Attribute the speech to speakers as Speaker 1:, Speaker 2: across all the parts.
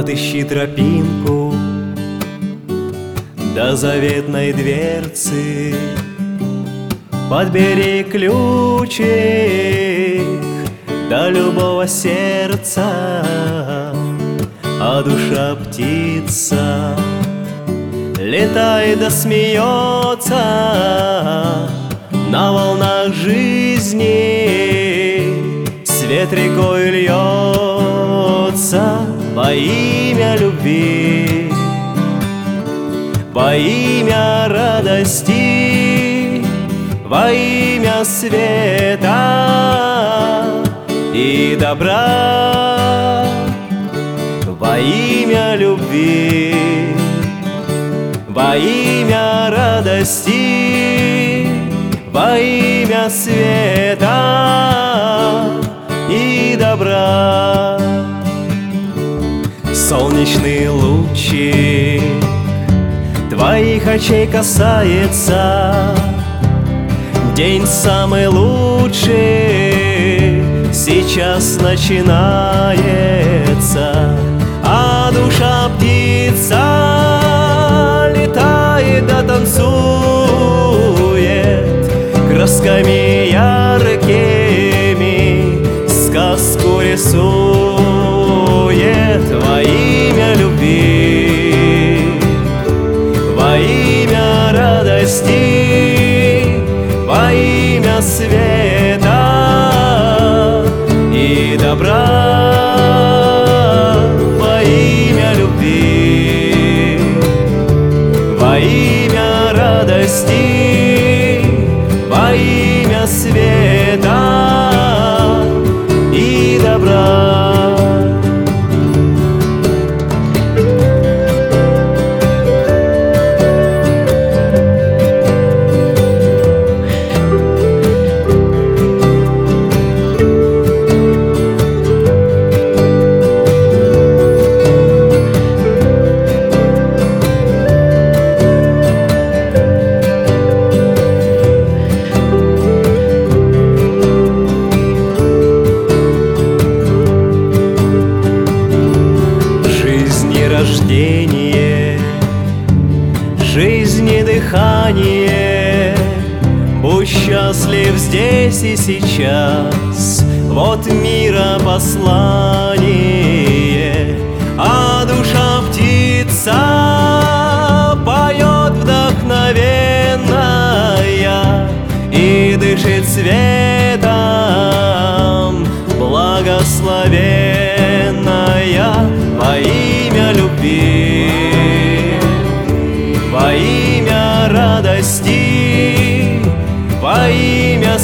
Speaker 1: Отыщи тропинку до заветной дверцы, подбери ключик до любого сердца, а душа птица летает да смеется на волнах жизни, свет рекой льется во имя любви, во имя радости, во имя света и добра, во имя любви, во имя радости, во имя света и добра. Солнечный лучик твоих очей касается, день самый лучший сейчас начинается, а душа птица летает да танцует, красками яркими сказку рисует во имя любви, во имя радости, во имя света и добра, во имя любви, во имя радости, во имя света и добра. Рождение, жизни дыхание, будь счастлив здесь и сейчас, вот мира послание, а душа птица поет вдохновенная и дышит светом благословенная во имя любви, во имя радости, во имя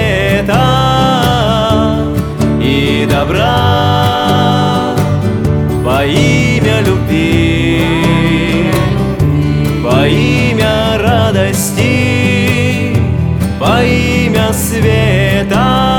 Speaker 1: света и добра, во имя любви, во имя радости, во имя света